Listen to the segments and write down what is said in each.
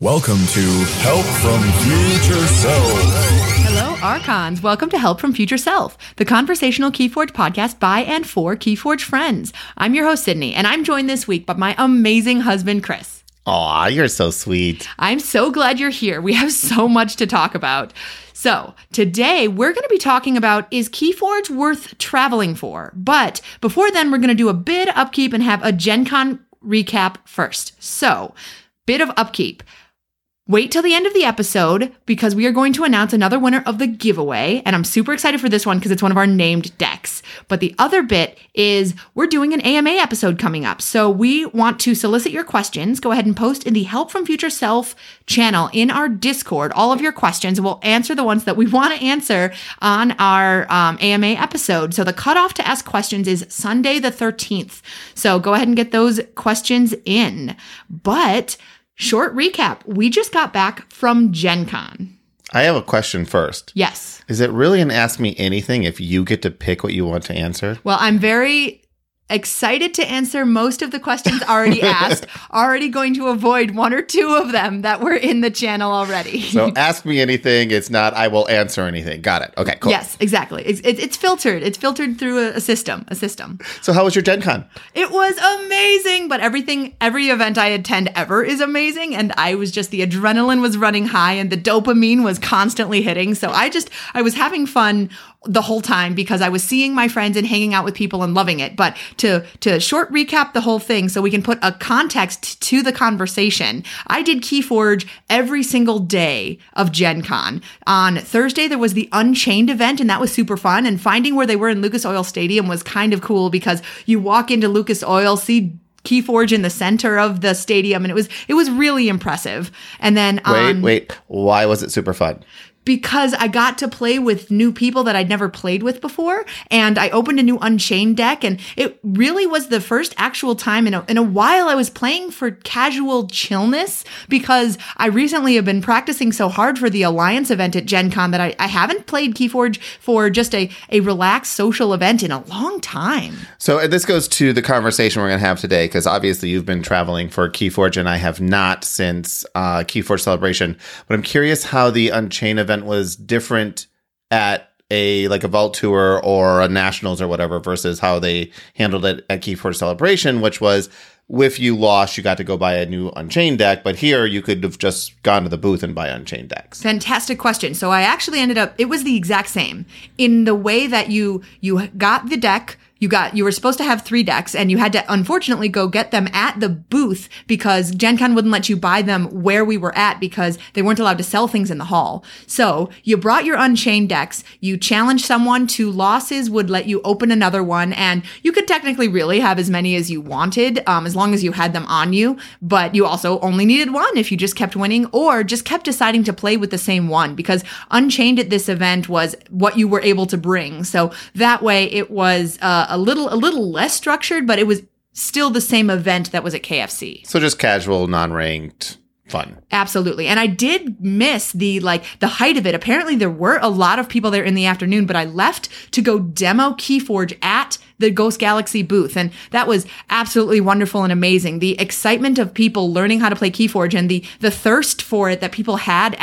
Welcome to Help from Future Self. Hello, Archons. Welcome to Help from Future Self, the conversational Keyforge podcast by and for Keyforge friends. I'm your host, Sydney, and I'm joined this week by my amazing husband, Chris. Aw, you're so sweet. I'm so glad you're here. We have so much to talk about. So today we're going to be talking about, is Keyforge worth traveling for? But before then, we're going to do a bit of upkeep and have a Gen Con recap first. So, bit of upkeep. Wait till the end of the episode because we are going to announce another winner of the giveaway. And I'm super excited for this one because it's one of our named decks. But the other bit is we're doing an AMA episode coming up. So we want to solicit your questions. Go ahead and post in the Help from Future Self channel in our Discord all of your questions. We'll answer the ones that we want to answer on our AMA episode. So the cutoff to ask questions is Sunday the 13th. So go ahead and get those questions in. But short recap. We just got back from Gen Con. I have a question first. Yes. Is it really an Ask Me Anything if you get to pick what you want to answer? Well, I'm very excited to answer most of the questions already asked. Already going to avoid one or two of them that were in the channel already. So ask me anything. It's not I will answer anything. Got it. Okay, cool. Yes, exactly. It's filtered. It's filtered through a system. So how was your Gen Con? It was amazing, but every event I attend ever is amazing. And I was just, the adrenaline was running high and the dopamine was constantly hitting. So I was having fun the whole time because I was seeing my friends and hanging out with people and loving it. But to short recap the whole thing so we can put a context to the conversation, I did Keyforge every single day of Gen Con. On Thursday, there was the Unchained event, and that was super fun. And finding where they were in Lucas Oil Stadium was kind of cool because you walk into Lucas Oil, see Keyforge in the center of the stadium, and it was really impressive. And then Wait, why was it super fun? Because I got to play with new people that I'd never played with before. And I opened a new Unchained deck. And it really was the first actual time in a while I was playing for casual chillness because I recently have been practicing so hard for the Alliance event at Gen Con that I haven't played Keyforge for just a relaxed social event in a long time. So this goes to the conversation we're going to have today because obviously you've been traveling for Keyforge and I have not since Keyforge Celebration. But I'm curious how the Unchained event was different at a Vault Tour or a Nationals or whatever versus how they handled it at Keyforge Celebration, which was if you lost, you got to go buy a new Unchained deck. But here you could have just gone to the booth and buy Unchained decks. Fantastic question. So I actually it was the exact same in the way that you got the deck. You were supposed to have 3 decks and you had to unfortunately go get them at the booth because Gen Con wouldn't let you buy them where we were at because they weren't allowed to sell things in the hall. So you brought your Unchained decks, you challenged someone to losses, would let you open another one, and you could technically really have as many as you wanted as long as you had them on you, but you also only needed one if you just kept winning or just kept deciding to play with the same one because Unchained at this event was what you were able to bring. So that way it was a little less structured, but it was still the same event that was at KFC. So just casual, non-ranked fun. Absolutely. And I did miss the height of it. Apparently there were a lot of people there in the afternoon, but I left to go demo Keyforge at the Ghost Galaxy booth. And that was absolutely wonderful and amazing. The excitement of people learning how to play Keyforge and the thirst for it that people had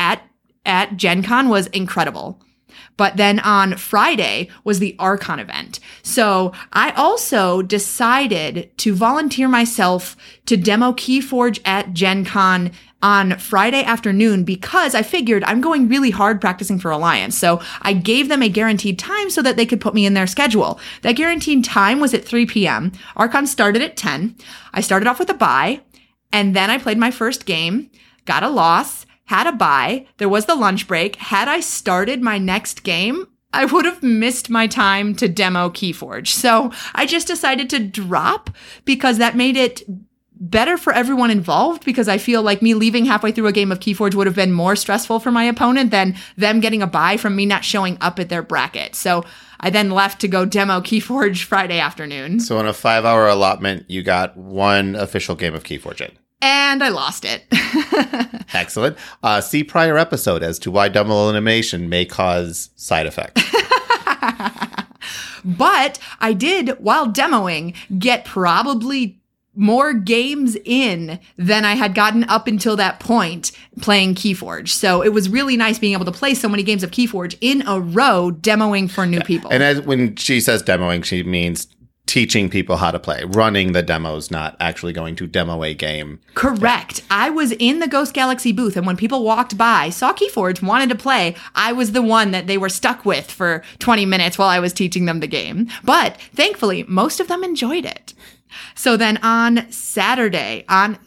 at Gen Con was incredible. But then on Friday was the Archon event. So I also decided to volunteer myself to demo Keyforge at Gen Con on Friday afternoon because I figured I'm going really hard practicing for Alliance. So I gave them a guaranteed time so that they could put me in their schedule. That guaranteed time was at 3 p.m. Archon started at 10. I started off with a bye, and then I played my first game, got a loss, had a bye, there was the lunch break. Had I started my next game, I would have missed my time to demo Keyforge. So I just decided to drop because that made it better for everyone involved because I feel like me leaving halfway through a game of Keyforge would have been more stressful for my opponent than them getting a bye from me not showing up at their bracket. So I then left to go demo Keyforge Friday afternoon. So in a 5-hour allotment, you got one official game of Keyforge in. And I lost it. Excellent. See prior episode as to why double elimination may cause side effects. But I did, while demoing, get probably more games in than I had gotten up until that point playing Keyforge. So it was really nice being able to play so many games of Keyforge in a row, demoing for new people. And when she says demoing, she means teaching people how to play, running the demos, not actually going to demo a game. Correct. Yeah. I was in the Ghost Galaxy booth, and when people walked by, saw Keyforge, wanted to play, I was the one that they were stuck with for 20 minutes while I was teaching them the game. But thankfully, most of them enjoyed it. So then on Saturday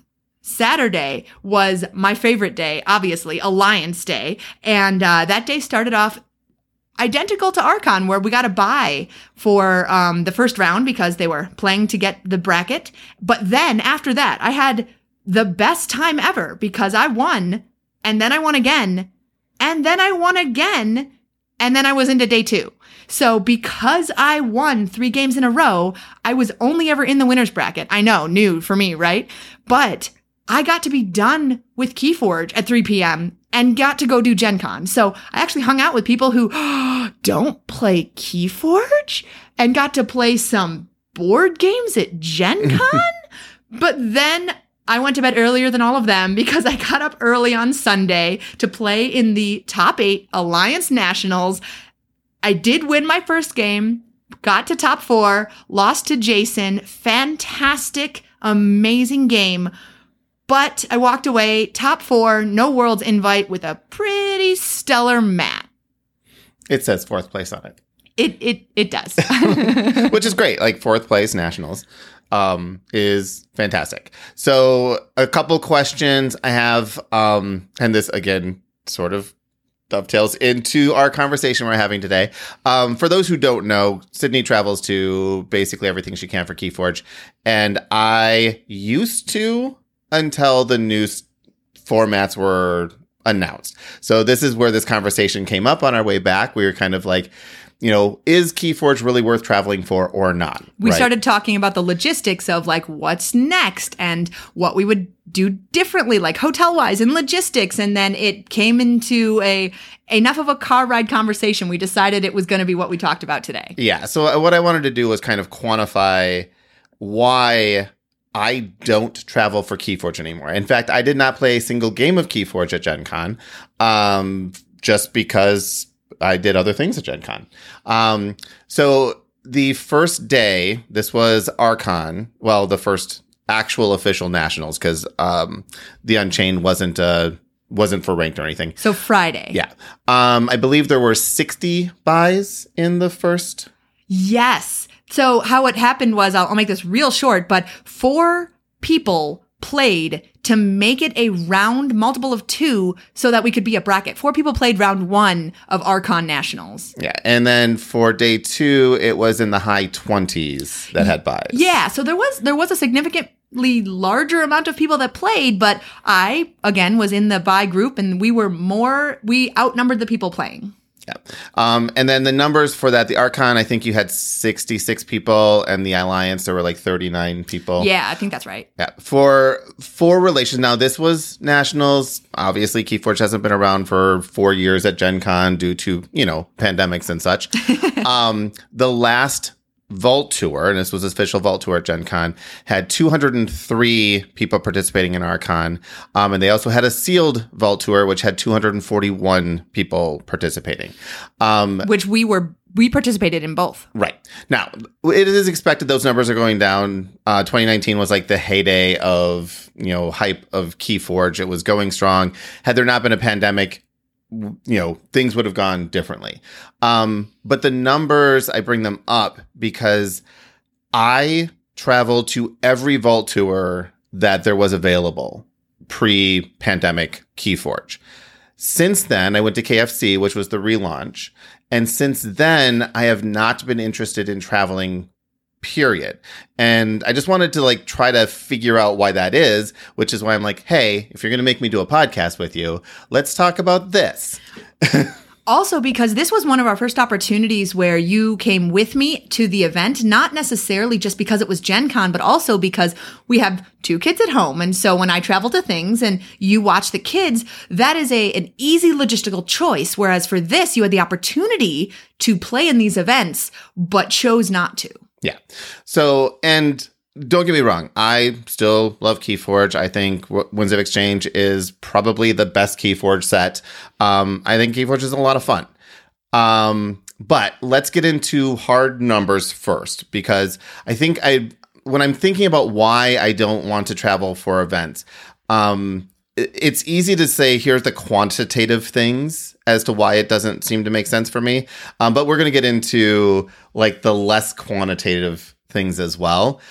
was my favorite day, obviously, Alliance Day. And that day started off identical to Archon, where we got a bye for the first round because they were playing to get the bracket. But then after that, I had the best time ever because I won, and then I won again, and then I won again, and then I was into day 2. So because I won 3 games in a row, I was only ever in the winner's bracket. I know, new for me, right? But I got to be done with Keyforge at 3 p.m. and got to go do Gen Con. So I actually hung out with people who don't play Keyforge and got to play some board games at Gen Con. But then I went to bed earlier than all of them because I got up early on Sunday to play in the top 8 Alliance Nationals. I did win my first game, got to top 4, lost to Jason. Fantastic, amazing game. But I walked away top 4, no Worlds invite with a pretty stellar mat. It says 4th place on it. It does. Which is great. Like 4th place Nationals is fantastic. So a couple questions I have, and this again sort of dovetails into our conversation we're having today. For those who don't know, Sydney travels to basically everything she can for Keyforge. And I used to until the new formats were announced. So this is where this conversation came up on our way back. We were kind of like, is Keyforge really worth traveling for or not? We started talking about the logistics of like what's next and what we would do differently, like hotel-wise and logistics. And then it came into enough of a car ride conversation. We decided it was going to be what we talked about today. Yeah. So what I wanted to do was kind of quantify why I don't travel for Keyforge anymore. In fact, I did not play a single game of Keyforge at Gen Con, just because I did other things at Gen Con. So the first day, this was Archon, well, the first actual official Nationals, because the Unchained wasn't for ranked or anything. So Friday. Yeah. I believe there were 60 buys in the first. Yes. So how it happened was, I'll make this real short, but 4 people played to make it a round multiple of 2 so that we could be a bracket. 4 people played round 1 of Archon Nationals. Yeah. And then for day 2, it was in the high 20s that had buys. Yeah. So there was a significantly larger amount of people that played, but I, again, was in the buy group and we outnumbered the people playing. Yeah. And then the numbers for that, the Archon, I think you had 66 people, and the Alliance, there were like 39 people. Yeah, I think that's right. Yeah. For relations, now this was Nationals. Obviously, Keyforge hasn't been around for 4 years at Gen Con due to, pandemics and such. The last Vault Tour, and this was official Vault Tour at Gen Con, had 203 people participating in Archon. And they also had a sealed Vault Tour, which had 241 people participating. Which we participated in both. Right. Now, it is expected those numbers are going down. 2019 was like the heyday of, hype of Keyforge. It was going strong. Had there not been a pandemic, things would have gone differently. But the numbers, I bring them up because I traveled to every Vault Tour that there was available pre-pandemic Keyforge. Since then, I went to KFC, which was the relaunch. And since then, I have not been interested in traveling, period. And I just wanted to try to figure out why that is, which is why I'm like, hey, if you're going to make me do a podcast with you, let's talk about this. Also, because this was one of our first opportunities where you came with me to the event, not necessarily just because it was Gen Con, but also because we have 2 kids at home. And so when I travel to things and you watch the kids, that is an easy logistical choice. Whereas for this, you had the opportunity to play in these events, but chose not to. Yeah. So, and don't get me wrong. I still love Keyforge. I think Winds of Exchange is probably the best Keyforge set. I think Keyforge is a lot of fun. But let's get into hard numbers first, because I think when I'm thinking about why I don't want to travel for events, it's easy to say, here's the quantitative things as to why it doesn't seem to make sense for me. But we're going to get into like the less quantitative things as well.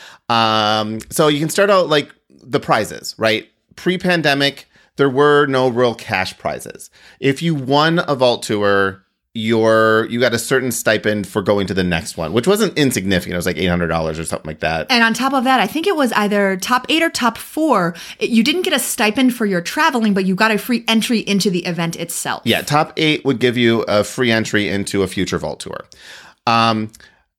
So you can start out like the prizes, right? Pre-pandemic, there were no real cash prizes. If you won a Vault Tour, you got a certain stipend for going to the next one, which wasn't insignificant. It was like $800 or something like that. And on top of that, I think it was either top 8 or top 4. You didn't get a stipend for your traveling, but you got a free entry into the event itself. Yeah, top 8 would give you a free entry into a future Vault Tour. And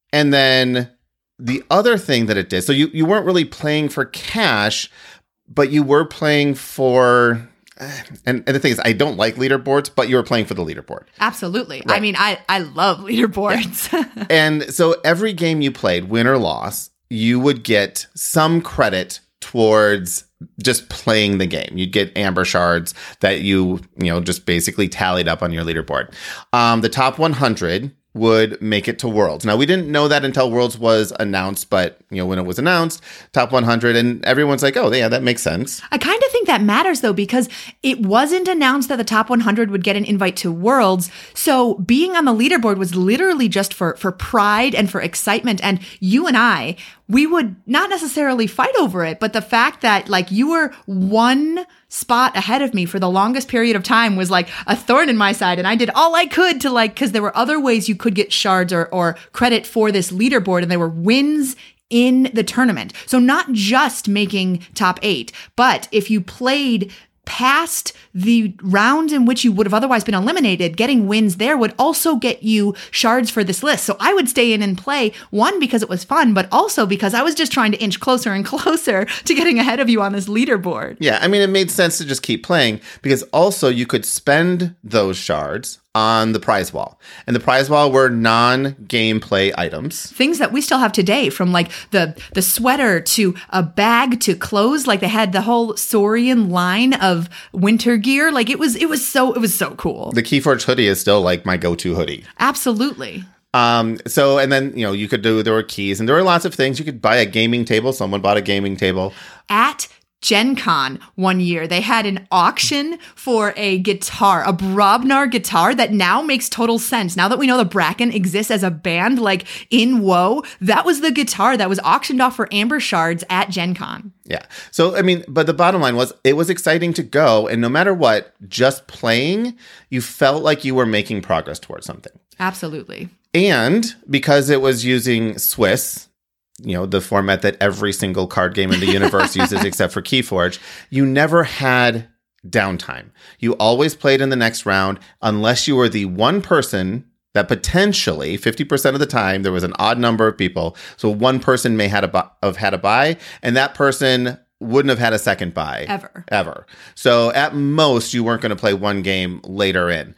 then the other thing that it did, so you weren't really playing for cash, but you were playing for... And the thing is, I don't like leaderboards, but you were playing for the leaderboard. Absolutely. Right. I mean, I love leaderboards. Yeah. And so every game you played, win or loss, you would get some credit towards just playing the game. You'd get amber shards that you just basically tallied up on your leaderboard. The top 100 would make it to Worlds. Now, we didn't know that until Worlds was announced, but when it was announced, top 100, and everyone's like, oh, yeah, that makes sense. I kind of think that matters, though, because it wasn't announced that the top 100 would get an invite to Worlds. So being on the leaderboard was literally just for pride and for excitement. And you and I, we would not necessarily fight over it, but the fact that like you were one spot ahead of me for the longest period of time was like a thorn in my side. And I did all I could to because there were other ways you could get shards or credit for this leaderboard, and there were wins in the tournament. So not just making top 8, but if you played past the round in which you would have otherwise been eliminated, getting wins there would also get you shards for this list. So I would stay in and play, one, because it was fun, but also because I was just trying to inch closer and closer to getting ahead of you on this leaderboard. Yeah, I mean, it made sense to just keep playing, because also you could spend those shards on the prize wall. And the prize wall were non-gameplay items. Things that we still have today, from like the sweater to a bag to clothes. Like they had the whole Saurian line of winter gear. Like it was so cool. The Keyforge hoodie is still like my go-to hoodie. Absolutely. So, and then, you could there were keys, and there were lots of things. You could buy a gaming table. Someone bought a gaming table. At Gen Con one year, they had an auction for a guitar, a Brobnar guitar that now makes total sense. Now that we know the Bracken exists as a band, like in WoW, that was the guitar that was auctioned off for amber shards at Gen Con. Yeah. So, I mean, but the bottom line was it was exciting to go. And no matter what, just playing, you felt like you were making progress towards something. Absolutely. And because it was using Swiss, the format that every single card game in the universe uses except for Keyforge, you never had downtime. You always played in the next round unless you were the one person that potentially 50% of the time there was an odd number of people. So one person may have had a buy, and that person wouldn't have had a second buy. Ever. So at most, you weren't going to play one game later in.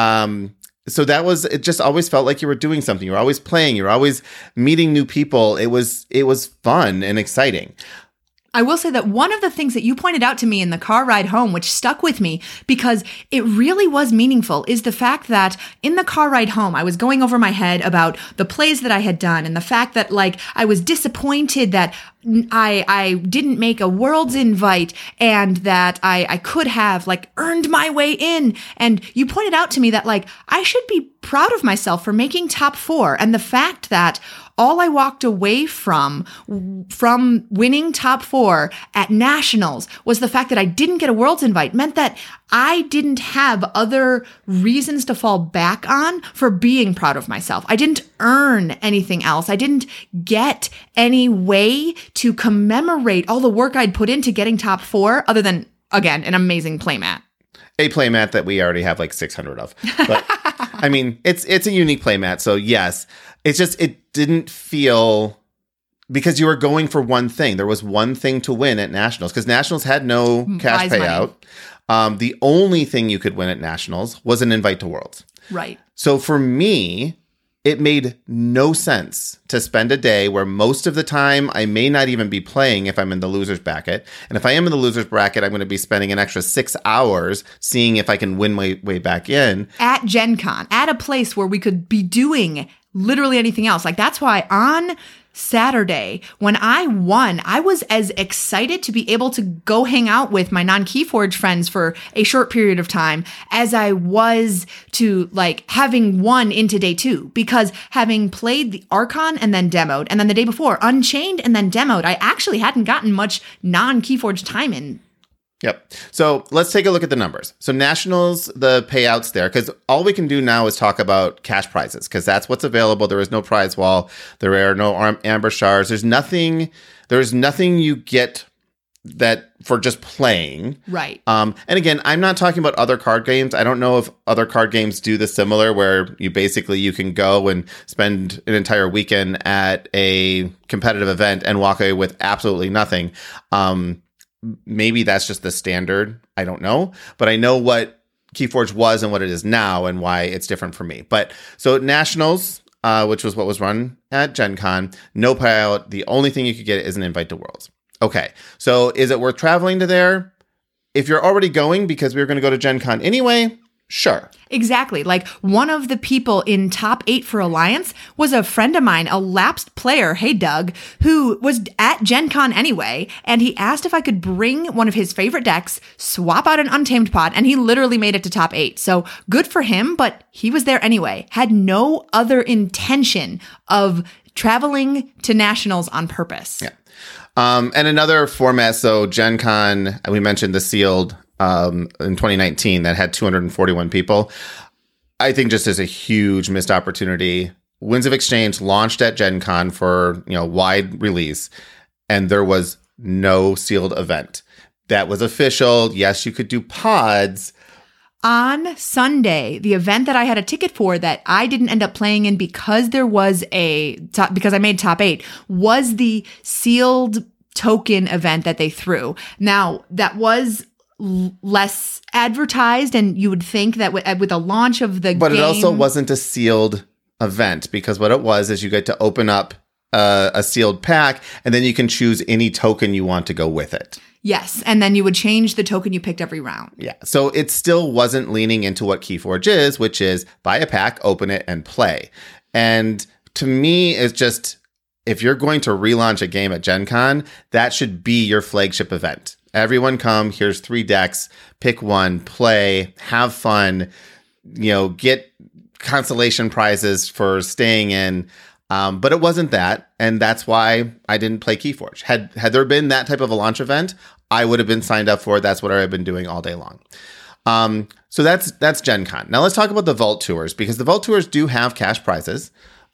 So it just always felt like you were doing something. You were always playing. You were always meeting new people. It was fun and exciting. I will say that one of the things that you pointed out to me in the car ride home, which stuck with me because it really was meaningful, is the fact that in the car ride home, I was going over my head about the plays that I had done and the fact that like I was disappointed that I didn't make a Worlds invite and that I could have like earned my way in. And you pointed out to me that like I should be proud of myself for making top 4. And the fact that all I walked away from winning top 4 at Nationals was the fact that I didn't get a Worlds invite, meant that I didn't have other reasons to fall back on for being proud of myself. I didn't earn anything else. I didn't get any way to commemorate all the work I'd put into getting top 4 other than, again, an amazing playmat. A playmat that we already have like 600 of. But I mean, it's a unique playmat. So yes, it's just, it didn't feel, because you were going for one thing. There was one thing to win at Nationals, because Nationals had no cash payout. The only thing you could win at Nationals was an invite to Worlds. Right. So for me, it made no sense to spend a day where most of the time I may not even be playing if I'm in the loser's bracket. And if I am in the loser's bracket, I'm going to be spending an extra 6 hours seeing if I can win my way back in. At Gen Con, at a place where we could be doing literally anything else. Like, that's why on Saturday, when I won, I was as excited to be able to go hang out with my non-Keyforge friends for a short period of time as I was to like having won into day 2, because having played the Archon and then demoed, and then the day before Unchained and then demoed, I actually hadn't gotten much non-Keyforge time in. Yep. So let's take a look at the numbers. So Nationals, the payouts there, because all we can do now is talk about cash prizes, because that's what's available. There is no prize wall. There are no amber shards. There's nothing you get that for just playing. Right. And again, I'm not talking about other card games. I don't know if other card games do the similar, where you can go and spend an entire weekend at a competitive event and walk away with absolutely nothing. Maybe that's just the standard. I don't know. But I know what Keyforge was and what it is now and why it's different for me. But so Nationals, which was what was run at Gen Con, no payout. The only thing you could get is an invite to Worlds. Okay. So is it worth traveling to there? If you're already going because we were going to go to Gen Con anyway, sure. Exactly. Like, one of the people in top 8 for Alliance was a friend of mine, a lapsed player, hey Doug, who was at Gen Con anyway, and he asked if I could bring one of his favorite decks, swap out an Untamed pot, and he literally made it to top 8. So good for him, but he was there anyway. Had no other intention of traveling to Nationals on purpose. Yeah. And another format, so Gen Con, we mentioned the sealed in 2019 that had 241 people. I think just as a huge missed opportunity. Winds of Exchange launched at Gen Con for, wide release, and there was no sealed event. That was official. Yes, you could do pods. On Sunday, the event that I had a ticket for that I didn't end up playing in because there was because I made top 8, was the sealed token event that they threw. Now, that was less advertised, and you would think that with the launch of the game. But it also wasn't a sealed event, because what it was is you get to open up a sealed pack, and then you can choose any token you want to go with it. Yes, and then you would change the token you picked every round. Yeah, so it still wasn't leaning into what Keyforge is, which is buy a pack, open it, and play. And to me, it's just, if you're going to relaunch a game at Gen Con, that should be your flagship event. Everyone come, here's 3 decks, pick one, play, have fun, get consolation prizes for staying in. But it wasn't that, and that's why I didn't play Keyforge. Had there been that type of a launch event, I would have been signed up for it. That's what I've been doing all day long. So that's Gen Con. Now let's talk about the Vault Tours, because the Vault Tours do have cash prizes.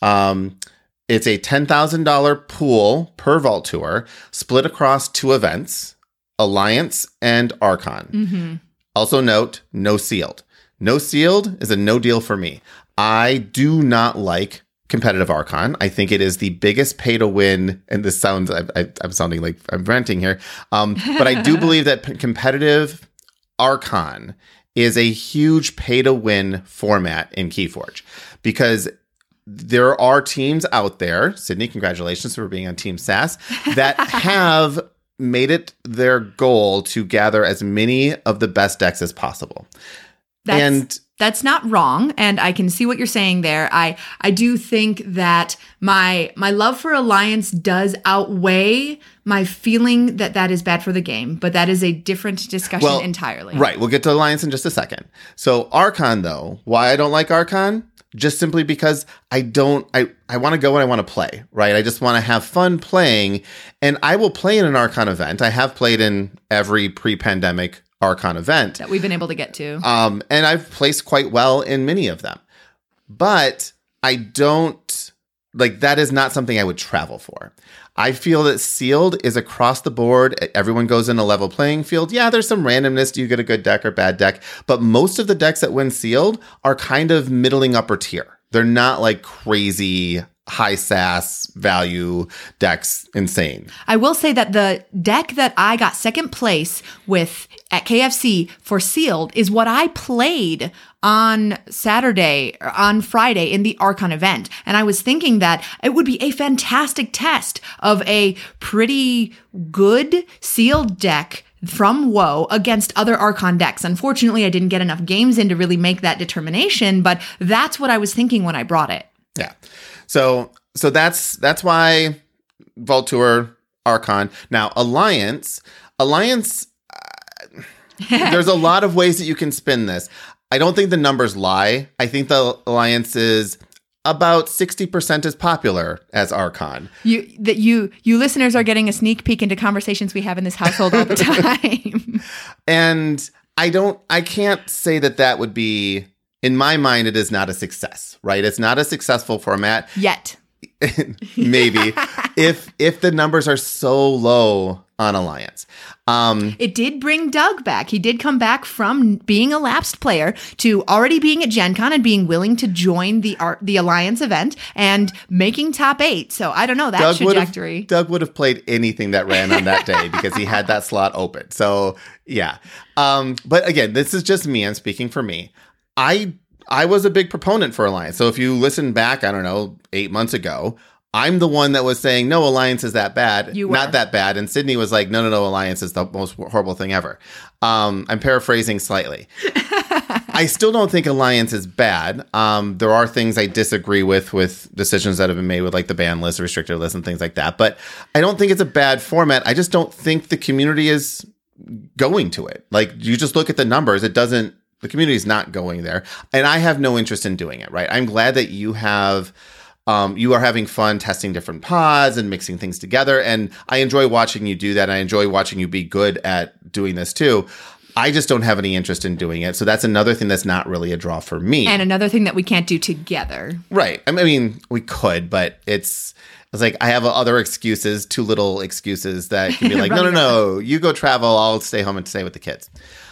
It's a $10,000 pool per Vault Tour, split across 2 events, Alliance and Archon. Mm-hmm. Also note, no sealed. No sealed is a no deal for me. I do not like competitive Archon. I think it is the biggest pay to win, and this sounds, I'm sounding like I'm ranting here, but I do believe that competitive Archon is a huge pay to win format in Keyforge, because there are teams out there, Sydney, congratulations for being on Team SAS, that have made it their goal to gather as many of the best decks as possible. That's not wrong, and I can see what you're saying there. I do think that my love for Alliance does outweigh my feeling that is bad for the game, but that is a different discussion entirely. Right, we'll get to Alliance in just a second. So Archon, though, why I don't like Archon? Just simply because I want to go and I want to play, right? I just want to have fun playing, and I will play in an Archon event. I have played in every pre-pandemic Archon event that we've been able to get to. And I've placed quite well in many of them. But I don't, that is not something I would travel for. I feel that sealed is across the board. Everyone goes in a level playing field. Yeah, there's some randomness. Do you get a good deck or bad deck? But most of the decks that win sealed are kind of middling upper tier. They're not like crazy high SAS value decks insane. I will say that the deck that I got second place with at KFC for sealed is what I played on Saturday or on Friday in the Archon event. And I was thinking that it would be a fantastic test of a pretty good sealed deck from WoW against other Archon decks. Unfortunately, I didn't get enough games in to really make that determination, but that's what I was thinking when I brought it. Yeah. So that's why Vault Tour, Archon. Now, Alliance, there's a lot of ways that you can spin this. I don't think the numbers lie. I think the Alliance is about 60% as popular as Archon. You listeners are getting a sneak peek into conversations we have in this household all the time. And I can't say that would be, in my mind, it is not a success, right? It's not a successful format. Yet. Maybe. if the numbers are so low on Alliance. It did bring Doug back. He did come back from being a lapsed player to already being at Gen Con and being willing to join the Alliance event and making top 8. So I don't know, that trajectory. Doug would have played anything that ran on that day because he had that slot open. So yeah. But again, this is just me. I'm speaking for me. I was a big proponent for Alliance. So if you listen back, I don't know, 8 months ago, I'm the one that was saying, no, Alliance is that bad. You were. Not that bad. And Sydney was like, no, Alliance is the most horrible thing ever. I'm paraphrasing slightly. I still don't think Alliance is bad. There are things I disagree with decisions that have been made with like the ban list, restricted list, and things like that. But I don't think it's a bad format. I just don't think the community is going to it. Like, you just look at the numbers. The community is not going there. And I have no interest in doing it, right? I'm glad that you are having fun testing different pods and mixing things together. And I enjoy watching you do that. I enjoy watching you be good at doing this too. I just don't have any interest in doing it. So that's another thing that's not really a draw for me. And another thing that we can't do together. Right. I mean, we could, but it's like I have other excuses, too little excuses that can be like, no, you go travel. I'll stay home and stay with the kids.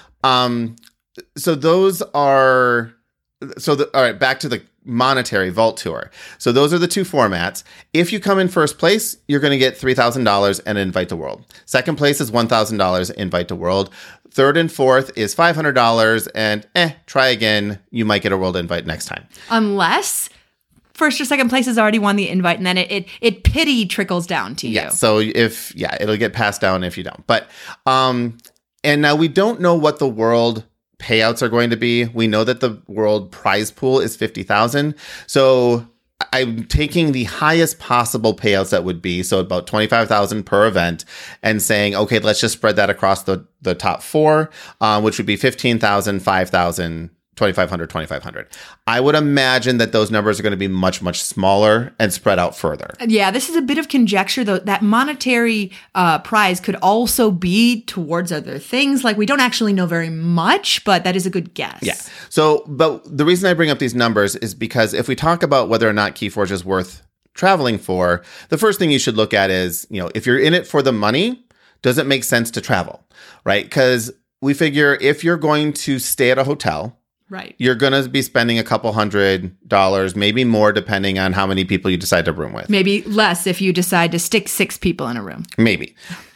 So those are... all right, back to the monetary Vault Tour. So those are the two formats. If you come in first place, you're going to get $3,000 and invite to world. Second place is $1,000, invite to world. Third and fourth is $500 and try again. You might get a world invite next time. Unless first or second place has already won the invite, and then it pity trickles down to you. Yeah. So it'll get passed down if you don't. But and now we don't know what the world payouts are going to be. We know that the world prize pool is 50,000. So I'm taking the highest possible payouts that would be, so about 25,000 per event, and saying, okay, let's just spread that across the top 4, which would be 15,000, 5,000, 2,500, 2,500. I would imagine that those numbers are going to be much, much smaller and spread out further. Yeah, this is a bit of conjecture, though. That monetary prize could also be towards other things. Like, we don't actually know very much, but that is a good guess. Yeah. So, but the reason I bring up these numbers is because if we talk about whether or not Keyforge is worth traveling for, the first thing you should look at is, if you're in it for the money, does it make sense to travel, right? Because we figure if you're going to stay at a hotel, right, you're going to be spending a couple $100, maybe more, depending on how many people you decide to room with. Maybe less if you decide to stick 6 people in a room. Maybe.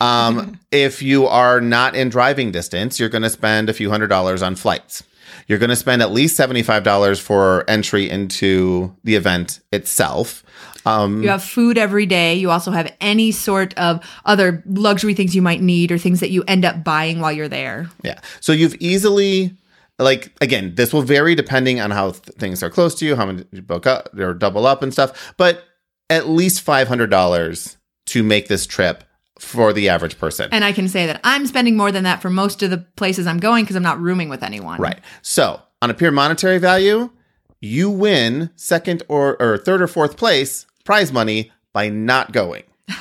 If you are not in driving distance, you're going to spend a few $100s on flights. You're going to spend at least $75 for entry into the event itself. You have food every day. You also have any sort of other luxury things you might need or things that you end up buying while you're there. Yeah. So you've easily... again, this will vary depending on how things are close to you, how many you book up or double up and stuff, but at least $500 to make this trip for the average person. And I can say that I'm spending more than that for most of the places I'm going because I'm not rooming with anyone. Right. So on a pure monetary value, you win second or third or fourth place prize money by not going.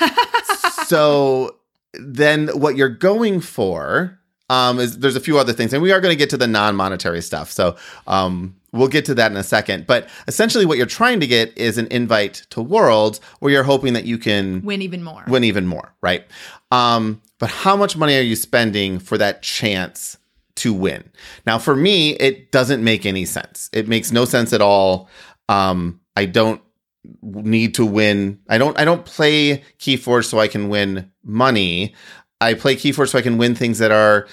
So then what you're going for... there's a few other things, and we are going to get to the non-monetary stuff. So we'll get to that in a second. But essentially what you're trying to get is an invite to Worlds where you're hoping that you can win even more, right? But how much money are you spending for that chance to win? Now, for me, it doesn't make any sense. It makes no sense at all. I don't need to win. I don't play Keyforge so I can win money. I play Keyforge so I can win things that are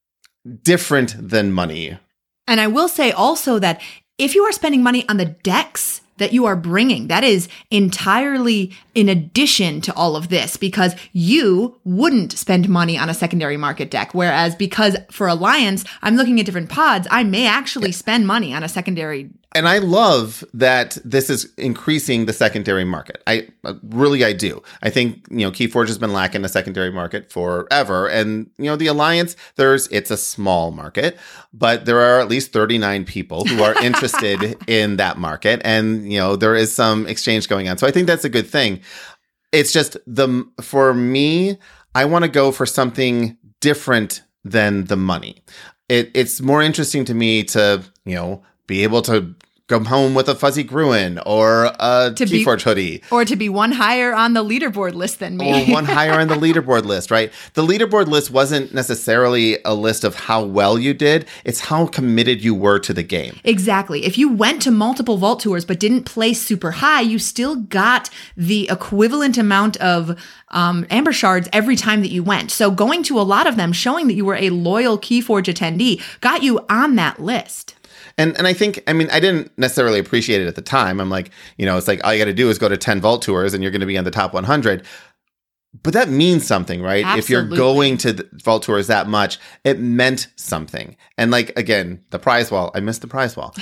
different than money. And I will say also that if you are spending money on the decks that you are bringing, that is entirely in addition to all of this, because you wouldn't spend money on a secondary market deck. Whereas because for Alliance, I'm looking at different pods, I may actually spend money on a secondary. And I love that this is increasing the secondary market. I do. I think, Keyforge has been lacking a secondary market forever. And, the Alliance, it's a small market, but there are at least 39 people who are interested in that market. And, there is some exchange going on. So I think that's a good thing. It's just for me, I want to go for something different than the money. It's more interesting to me to, be able to come home with a Fuzzy Gruen or a Keyforge hoodie. Or to be one higher on the leaderboard list than me. Or one higher on the leaderboard list, right? The leaderboard list wasn't necessarily a list of how well you did. It's how committed you were to the game. Exactly. If you went to multiple Vault Tours but didn't place super high, you still got the equivalent amount of Amber Shards every time that you went. So going to a lot of them, showing that you were a loyal Keyforge attendee, got you on that list. And I think, I didn't necessarily appreciate it at the time. I'm like, it's like all you got to do is go to 10 Vault Tours and you're going to be on the top 100. But that means something, right? Absolutely. If you're going to the Vault Tours that much, it meant something. And again, the prize wall, I missed the prize wall.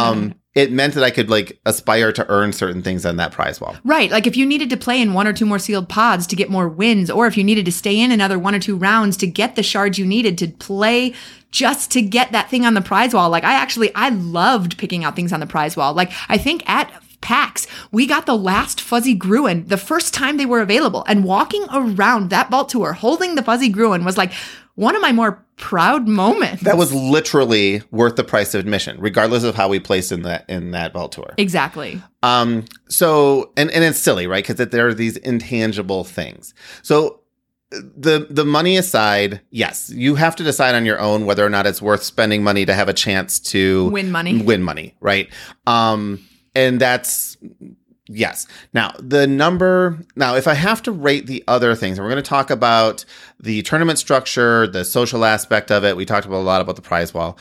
It meant that I could aspire to earn certain things on that prize wall. Right. Like if you needed to play in one or two more sealed pods to get more wins, or if you needed to stay in another one or two rounds to get the shards you needed to play just to get that thing on the prize wall. I loved picking out things on the prize wall. I think at PAX, we got the last Fuzzy Gruen the first time they were available, and walking around that Vault Tour holding the Fuzzy Gruen was one of my more proud moments. That was literally worth the price of admission, regardless of how we placed in that Vault Tour. Exactly. So, and it's silly, right? Because there are these intangible things. So the money aside, yes, you have to decide on your own whether or not it's worth spending money to have a chance to win money, right? And that's, yes. Now, if I have to rate the other things, and we're going to talk about the tournament structure, the social aspect of it. We talked a lot about the prize wall.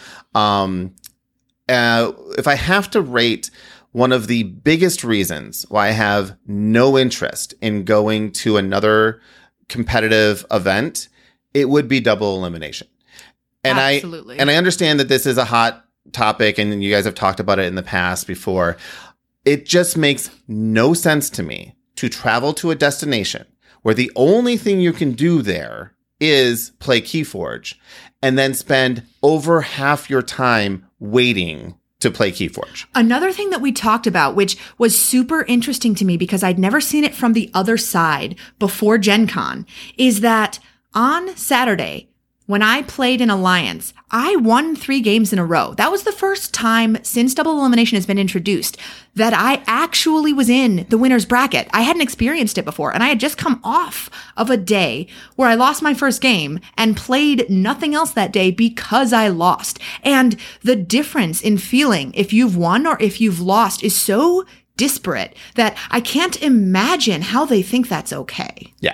If I have to rate one of the biggest reasons why I have no interest in going to another competitive event, it would be double elimination. And Absolutely. I understand that this is a hot topic and you guys have talked about it in the past before. It just makes no sense to me to travel to a destination where the only thing you can do there is play Keyforge and then spend over half your time waiting to play Keyforge. Another thing that we talked about, which was super interesting to me because I'd never seen it from the other side before Gen Con, is that on Saturday, when I played in Alliance, I won 3 games in a row. That was the first time since double elimination has been introduced that I actually was in the winner's bracket. I hadn't experienced it before, and I had just come off of a day where I lost my first game and played nothing else that day because I lost. And the difference in feeling if you've won or if you've lost is so disparate that I can't imagine how they think that's okay. Yeah,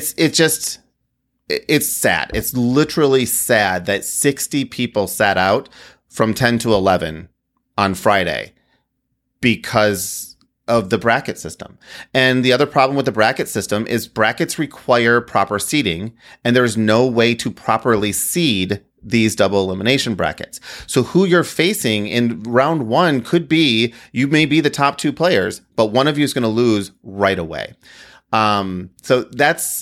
it's sad. It's literally sad that 60 people sat out from 10 to 11 on Friday because of the bracket system. And the other problem with the bracket system is brackets require proper seeding, and there's no way to properly seed these double elimination brackets. So who you're facing in round 1 could be, you may be the top 2 players, but one of you is going to lose right away. So that's,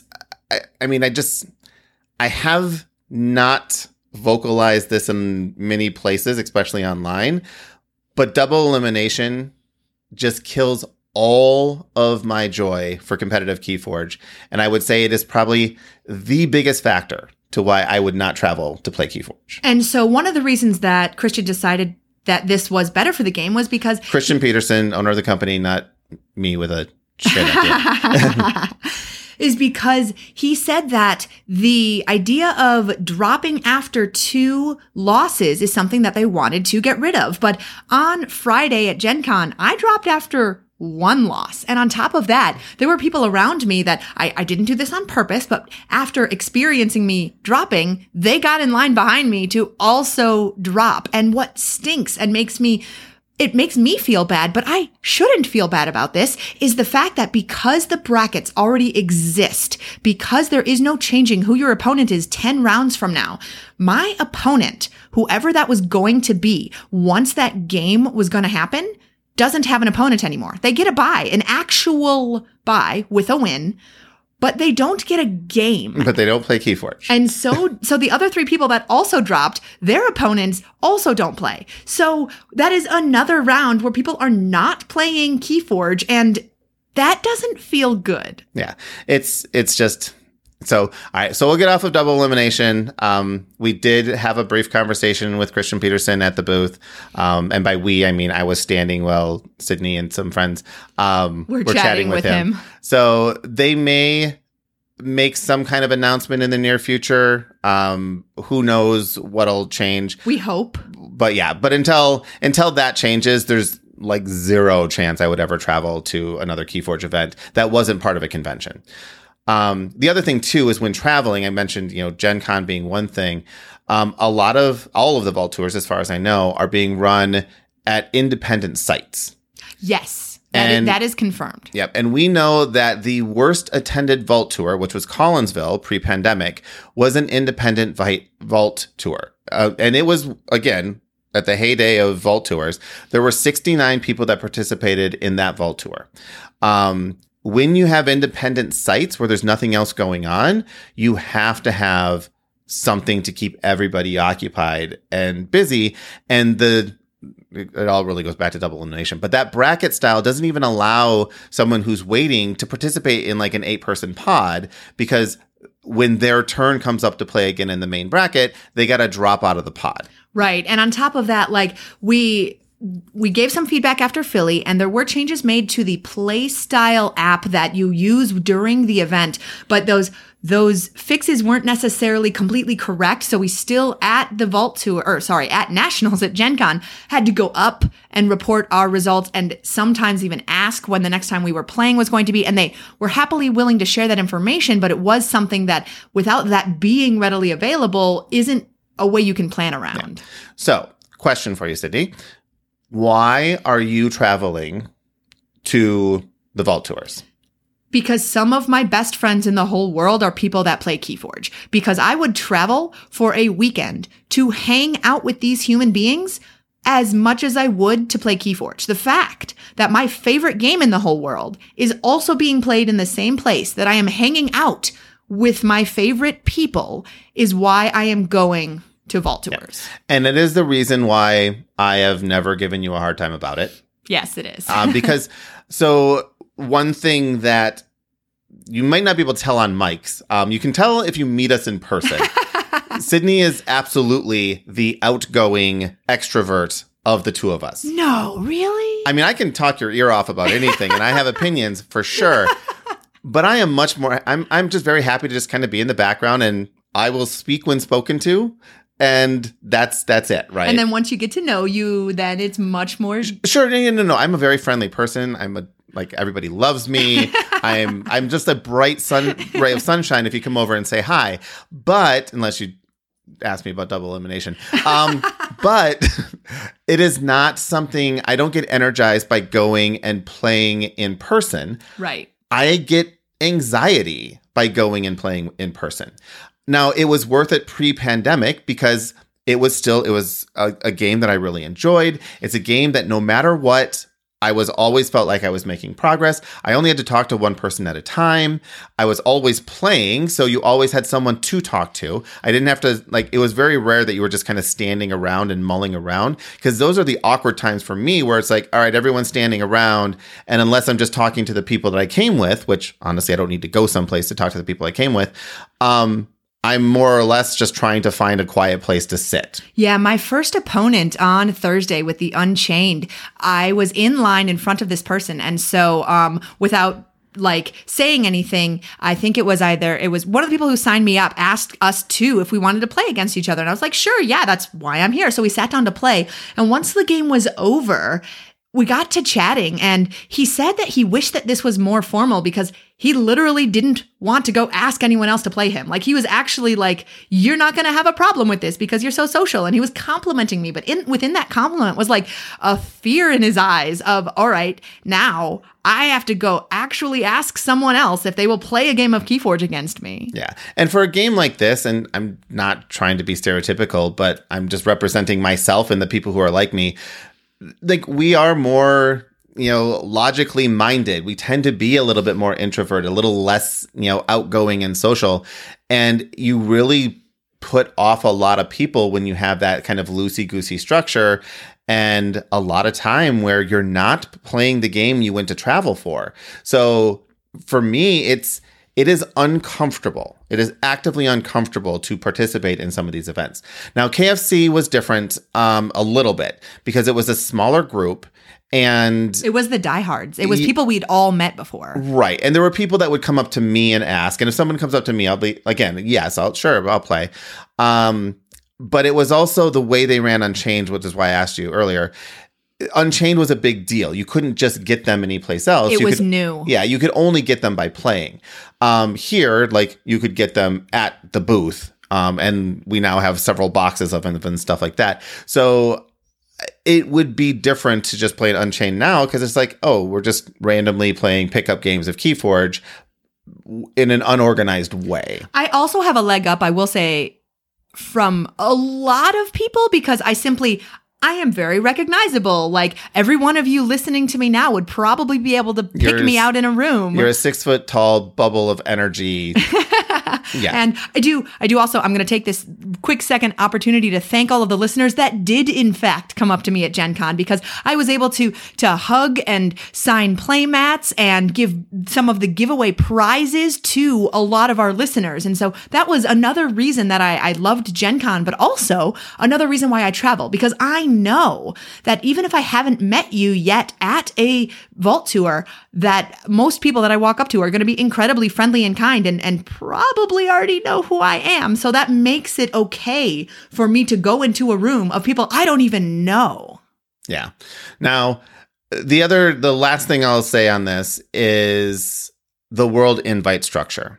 I have not vocalized this in many places, especially online, but double elimination just kills all of my joy for competitive Keyforge. And I would say it is probably the biggest factor to why I would not travel to play Keyforge. And so one of the reasons that Christian decided that this was better for the game was because Christian Peterson, owner of the company, not me with a shit idea. is because he said that the idea of dropping after 2 losses is something that they wanted to get rid of. But on Friday at Gen Con, I dropped after one loss. And on top of that, there were people around me that I didn't do this on purpose, but after experiencing me dropping, they got in line behind me to also drop. And what stinks and makes me feel bad, but I shouldn't feel bad about this, is the fact that because the brackets already exist, because there is no changing who your opponent is 10 rounds from now, my opponent, whoever that was going to be, once that game was going to happen, doesn't have an opponent anymore. They get a bye, an actual bye with a win, but they don't get a game. But they don't play Keyforge. And so the other 3 people that also dropped, their opponents also don't play. So that is another round where people are not playing Keyforge, and that doesn't feel good. Yeah. It's just... So, all right. So we'll get off of double elimination. We did have a brief conversation with Christian Peterson at the booth. And by we, I mean, I was standing while Sydney and some friends were chatting with him. So they may make some kind of announcement in the near future. Who knows what'll change? We hope. But yeah, but until that changes, there's like zero chance I would ever travel to another Keyforge event that wasn't part of a convention. The other thing too is when traveling, I mentioned, Gen Con being one thing. All of the Vault Tours, as far as I know, are being run at independent sites. Yes. That is confirmed. Yep. And we know that the worst attended Vault Tour, which was Collinsville pre-pandemic, was an independent Vault Tour. And it was, again, at the heyday of Vault Tours, there were 69 people that participated in that Vault Tour. When you have independent sites where there's nothing else going on, you have to have something to keep everybody occupied and busy. And it all really goes back to double elimination. But that bracket style doesn't even allow someone who's waiting to participate in like an 8-person pod, because when their turn comes up to play again in the main bracket, they got to drop out of the pod. Right. And on top of that, like we gave some feedback after Philly, and there were changes made to the play style app that you use during the event, but those fixes weren't necessarily completely correct. So we still at Nationals at Gen Con had to go up and report our results, and sometimes even ask when the next time we were playing was going to be. And they were happily willing to share that information, but it was something that without that being readily available isn't a way you can plan around. Yeah. So question for you, Sydney. Why are you traveling to the Vault Tours? Because some of my best friends in the whole world are people that play Keyforge. Because I would travel for a weekend to hang out with these human beings as much as I would to play Keyforge. The fact that my favorite game in the whole world is also being played in the same place that I am hanging out with my favorite people is why I am going to Vault Tours. Yeah. And it is the reason why I have never given you a hard time about it. Yes, it is. Because one thing that you might not be able to tell on mics, you can tell if you meet us in person. Sydney is absolutely the outgoing extrovert of the two of us. No, really? I mean, I can talk your ear off about anything, and I have opinions for sure. But I am much more, I'm just very happy to just kind of be in the background, and I will speak when spoken to. And that's it, right? And then once you get to know you, then it's much more. Sure, no. I'm a very friendly person. Like everybody loves me. I'm just a bright ray of sunshine if you come over and say hi. But unless you ask me about double elimination, but it is not something I don't get energized by going and playing in person. Right. I get anxiety by going and playing in person. Now, it was worth it pre-pandemic because it was a game that I really enjoyed. It's a game that no matter what, I always felt like I was making progress. I only had to talk to one person at a time. I was always playing, so you always had someone to talk to. I didn't have to, it was very rare that you were just kind of standing around and mulling around, because those are the awkward times for me where it's like, all right, everyone's standing around, and unless I'm just talking to the people that I came with, which honestly, I don't need to go someplace to talk to the people I came with, I'm more or less just trying to find a quiet place to sit. Yeah, my first opponent on Thursday with the Unchained, I was in line in front of this person. And so without saying anything, I think it was one of the people who signed me up asked us if we wanted to play against each other. And I was like, sure, yeah, that's why I'm here. So we sat down to play. And once the game was over, we got to chatting, and he said that he wished that this was more formal because he literally didn't want to go ask anyone else to play him. Like, he was actually like, you're not going to have a problem with this because you're so social. And he was complimenting me. But within that compliment was like a fear in his eyes of, all right, now I have to go actually ask someone else if they will play a game of Keyforge against me. Yeah. And for a game like this, and I'm not trying to be stereotypical, but I'm just representing myself and the people who are like me. Like, we are more, logically minded. We tend to be a little bit more introvert, a little less, outgoing and social. And you really put off a lot of people when you have that kind of loosey-goosey structure and a lot of time where you're not playing the game you went to travel for. So for me, it is uncomfortable. It is actively uncomfortable to participate in some of these events. Now, KFC was different a little bit because it was a smaller group, and it was the diehards. It was people we'd all met before. Right. And there were people that would come up to me and ask. And if someone comes up to me, I'll be, again, yes, I'll play. But it was also the way they ran Unchained, which is why I asked you earlier. Unchained was a big deal. You couldn't just get them anyplace else. It was new. Yeah, you could only get them by playing. Here, like, you could get them at the booth, and we now have several boxes of them and stuff like that. So it would be different to just play an Unchained now because it's like, oh, we're just randomly playing pickup games of Keyforge in an unorganized way. I also have a leg up, I will say, from a lot of people because I am very recognizable. Like, every one of you listening to me now would probably be able to pick me out in a room. You're a 6 foot tall bubble of energy. Yeah. And I do also, I'm going to take this quick second opportunity to thank all of the listeners that did in fact come up to me at Gen Con, because I was able to hug and sign play mats and give some of the giveaway prizes to a lot of our listeners. And so that was another reason that I loved Gen Con, but also another reason why I travel, because I know that even if I haven't met you yet at a vault tour, that most people that I walk up to are going to be incredibly friendly and kind and probably already know who I am. So that makes it okay for me to go into a room of people I don't even know. Yeah. Now, the last thing I'll say on this is the world invite structure.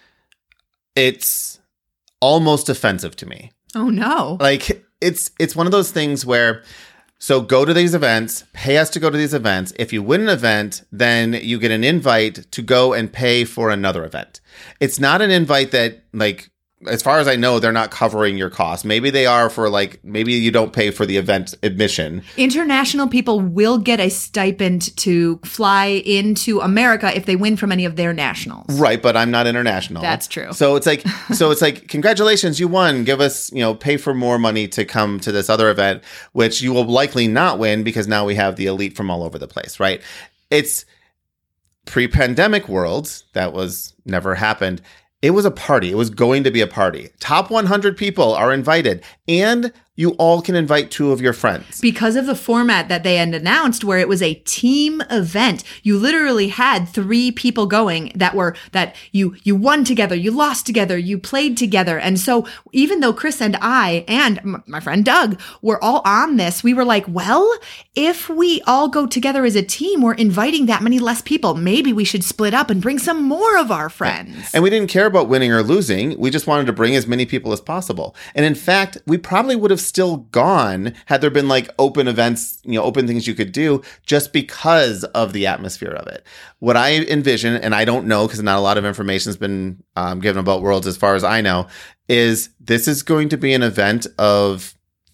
It's almost offensive to me. Oh, no. Like, it's one of those things where, so go to these events, pay us to go to these events. If you win an event, then you get an invite to go and pay for another event. It's not an invite that, like, as far as I know, they're not covering your costs. Maybe they are for, like, maybe you don't pay for the event admission. International people will get a stipend to fly into America if they win from any of their nationals. Right, but I'm not international. That's true. So it's like, congratulations, you won. Give us, pay for more money to come to this other event, which you will likely not win because now we have the elite from all over the place, right? It's pre-pandemic world. That was never happened. It was a party. It was going to be a party. Top 100 people are invited, and you all can invite 2 of your friends. Because of the format that they had announced, where it was a team event, you literally had 3 people going that you won together, you lost together, you played together. And so even though Chris and I and my friend Doug were all on this, we were like, well, if we all go together as a team, we're inviting that many less people. Maybe we should split up and bring some more of our friends. And we didn't care about winning or losing. We just wanted to bring as many people as possible. And in fact, we probably would have still gone had there been like open events, open things you could do just because of the atmosphere of it. What I envision, and I don't know because not a lot of information has been given about Worlds as far as I know, is this is going to be an event of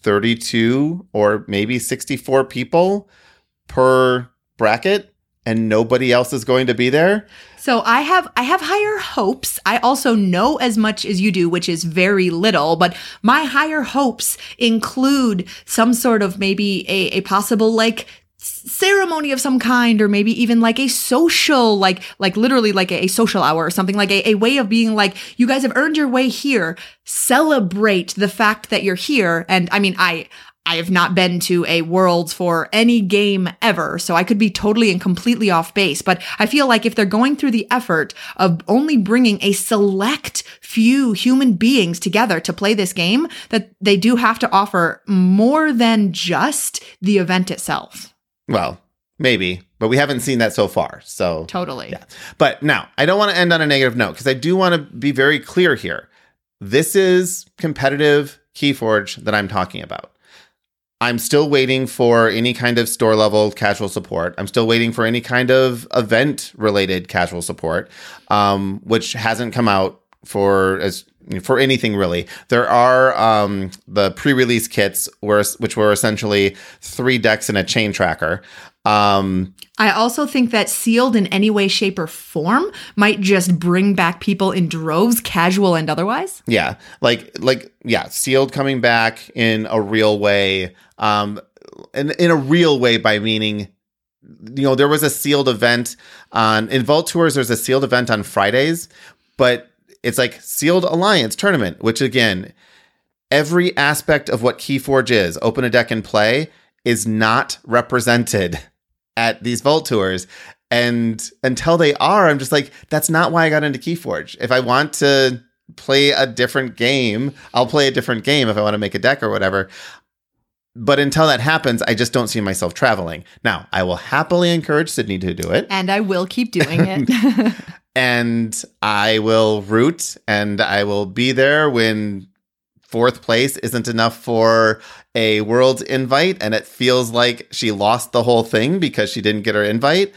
32 or maybe 64 people per bracket, and nobody else is going to be there. So I have higher hopes. I also know as much as you do, which is very little, but my higher hopes include some sort of maybe a possible like ceremony of some kind, or maybe even like a social, like literally like a social hour or something, like a way of being like, you guys have earned your way here. Celebrate the fact that you're here. And I mean, I have not been to a Worlds for any game ever, so I could be totally and completely off base. But I feel like if they're going through the effort of only bringing a select few human beings together to play this game, that they do have to offer more than just the event itself. Well, maybe, but we haven't seen that so far. So Totally. yeah. But now, I don't want to end on a negative note because I do want to be very clear here. This is competitive Keyforge that I'm talking about. I'm still waiting for any kind of store level casual support. I'm still waiting for any kind of event related casual support, which hasn't come out for anything really. There are the pre-release kits which were essentially 3 decks and a chain tracker. I also think that sealed in any way, shape, or form might just bring back people in droves, casual and otherwise. Yeah. Sealed coming back in a real way. In a real way by meaning, there was a sealed event in Vault Tours, there's a sealed event on Fridays, but it's like Sealed Alliance tournament, which again, every aspect of what Keyforge is, open a deck and play, is not represented at these Vault Tours. And until they are, I'm just like, that's not why I got into Keyforge. If I want to play a different game, I'll play a different game if I want to make a deck or whatever. But until that happens, I just don't see myself traveling. Now, I will happily encourage Sydney to do it. And I will keep doing it. And I will root and I will be there when 4th place isn't enough for a world's invite and it feels like she lost the whole thing because she didn't get her invite.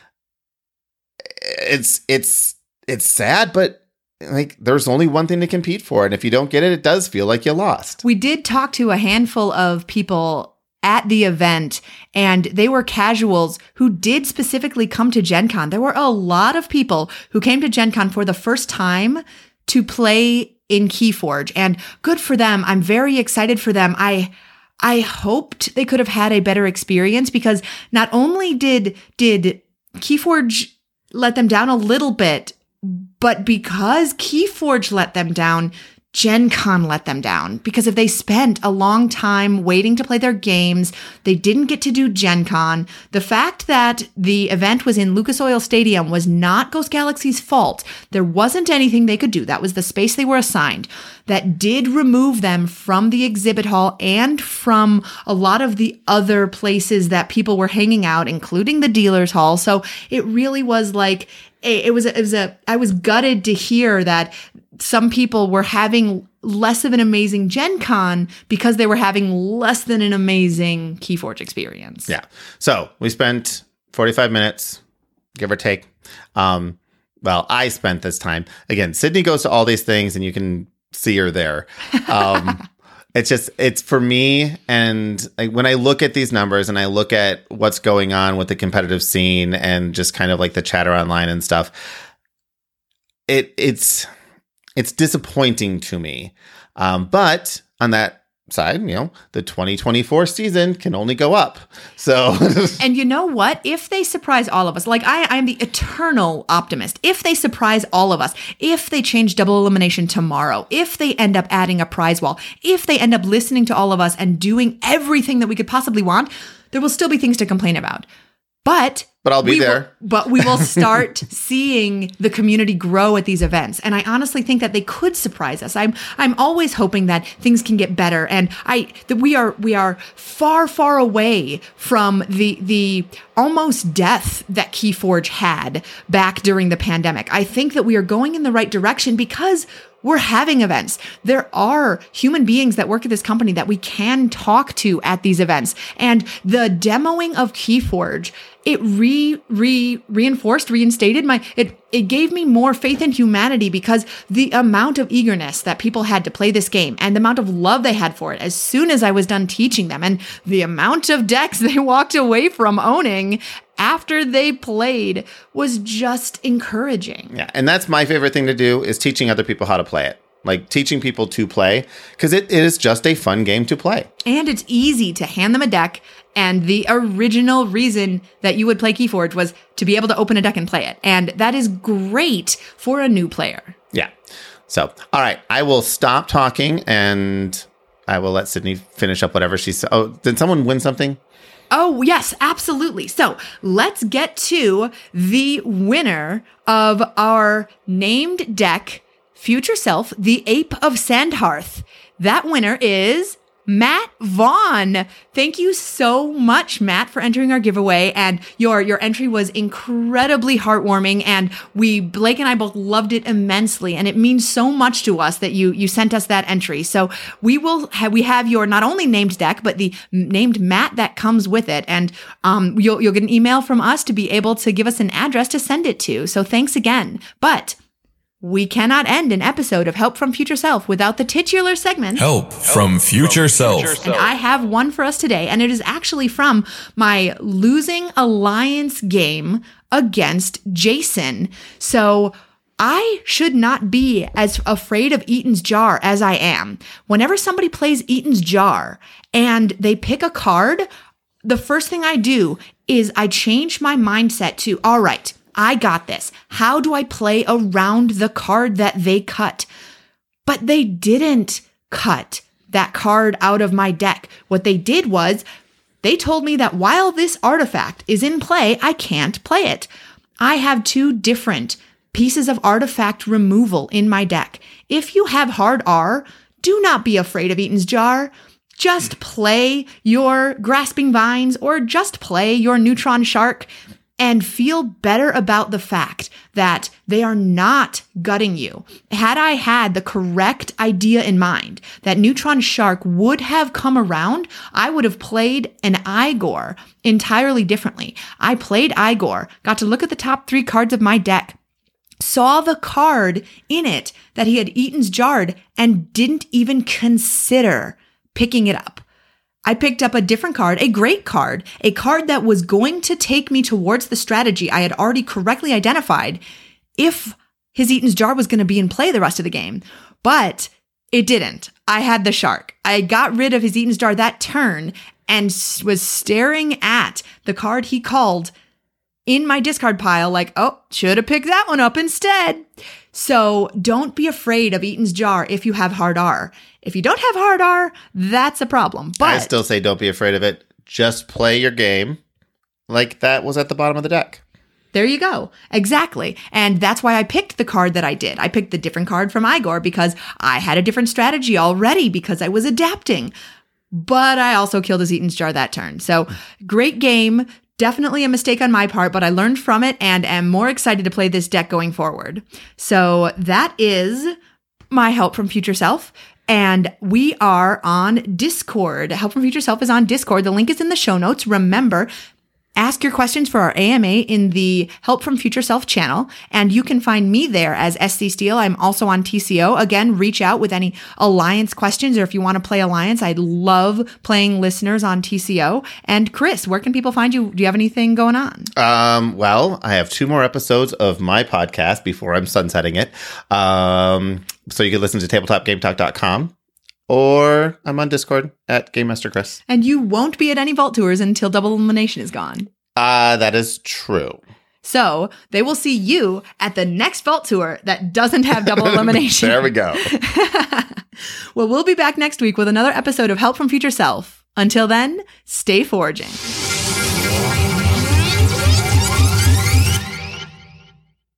It's sad, but like there's only one thing to compete for. And if you don't get it, it does feel like you lost. We did talk to a handful of people at the event, and they were casuals who did specifically come to Gen Con. There were a lot of people who came to Gen Con for the first time to play in Keyforge, and good for them. I'm very excited for them. I hoped they could have had a better experience because not only did Keyforge let them down a little bit, but because Keyforge let them down, Gen Con let them down, because if they spent a long time waiting to play their games, they didn't get to do Gen Con. The fact that the event was in Lucas Oil Stadium was not Ghost Galaxy's fault. There wasn't anything they could do. That was the space they were assigned. That did remove them from the exhibit hall and from a lot of the other places that people were hanging out, including the dealer's hall. So it really was like, I was gutted to hear that some people were having less of an amazing Gen Con because they were having less than an amazing Keyforge experience. Yeah. So we spent 45 minutes, give or take. Well, I spent this time. Again, Sydney goes to all these things and you can see her there. It's for me. And like, when I look at these numbers and I look at what's going on with the competitive scene and just kind of like the chatter online and stuff, it's disappointing to me. But on that side, the 2024 season can only go up. So, and you know what? If they surprise all of us, like I'm the eternal optimist. If they surprise all of us, if they change double elimination tomorrow, if they end up adding a prize wall, if they end up listening to all of us and doing everything that we could possibly want, there will still be things to complain about. But I'll be there. But we will start seeing the community grow at these events. And I honestly think that they could surprise us. I'm always hoping that things can get better. And that we are far, far away from the almost death that Keyforge had back during the pandemic. I think that we are going in the right direction because we're having events. There are human beings that work at this company that we can talk to at these events. And the demoing of Keyforge, it reinstated it gave me more faith in humanity because the amount of eagerness that people had to play this game and the amount of love they had for it as soon as I was done teaching them and the amount of decks they walked away from owning after they played was just encouraging. Yeah, and that's my favorite thing to do is teaching other people how to play it. Like teaching people to play, because it is just a fun game to play. And it's easy to hand them a deck, and the original reason that you would play Keyforge was to be able to open a deck and play it. And that is great for a new player. Yeah. So, all right, I will stop talking and I will let Sydney finish up whatever she's... Oh, did someone win something? Oh, yes, absolutely. So let's get to the winner of our named deck, Future Self, the Ape of Sandhearth. That winner is Matt Vaughn. Thank you so much, Matt, for entering our giveaway. And your entry was incredibly heartwarming. And Blake and I both loved it immensely. And it means so much to us that you sent us that entry. So we have your not only named deck, but the named Matt that comes with it. And you'll get an email from us to be able to give us an address to send it to. So thanks again. But we cannot end an episode of Help from Future Self without the titular segment, Help from Future Self. And I have one for us today, and it is actually from my losing alliance game against Jason. So I should not be as afraid of Eaton's Jar as I am. Whenever somebody plays Eaton's Jar and they pick a card, the first thing I do is I change my mindset to, all right, I got this. How do I play around the card that they cut? But they didn't cut that card out of my deck. What they did was they told me that while this artifact is in play, I can't play it. I have 2 different pieces of artifact removal in my deck. If you have hard R, do not be afraid of Eaton's Jar. Just play your Grasping Vines or just play your Neutron Shark and feel better about the fact that they are not gutting you. Had I had the correct idea in mind that Neutron Shark would have come around, I would have played an Igor entirely differently. I played Igor, got to look at the top 3 cards of my deck, saw the card in it that he had Eaton's Jarred, and didn't even consider picking it up. I picked up a different card, a great card, a card that was going to take me towards the strategy I had already correctly identified if his Eaton's Jar was going to be in play the rest of the game. But it didn't. I had the Shark. I got rid of his Eaton's Jar that turn and was staring at the card he called in my discard pile like, oh, should have picked that one up instead. So don't be afraid of Eaton's Jar if you have hard R. If you don't have hard R, that's a problem. But I still say don't be afraid of it. Just play your game like that was at the bottom of the deck. There you go. Exactly. And that's why I picked the card that I did. I picked the different card from Igor because I had a different strategy already because I was adapting. But I also killed his Eaton's Jar that turn. So great game. Definitely a mistake on my part, but I learned from it and am more excited to play this deck going forward. So that is my Help from Future Self. And we are on Discord. Help from Future Self is on Discord. The link is in the show notes. Remember, ask your questions for our AMA in the Help from Future Self channel. And you can find me there as SC Steele. I'm also on TCO. Again, reach out with any Alliance questions, or if you want to play Alliance, I love playing listeners on TCO. And Chris, where can people find you? Do you have anything going on? Well, I have 2 more episodes of my podcast before I'm sunsetting it. So you can listen to tabletopgametalk.com. Or I'm on Discord at Game Master Chris. And you won't be at any Vault Tours until Double Elimination is gone. That is true. So they will see you at the next Vault Tour that doesn't have Double Elimination. There we go. Well, we'll be back next week with another episode of Help from Future Self. Until then, stay forging.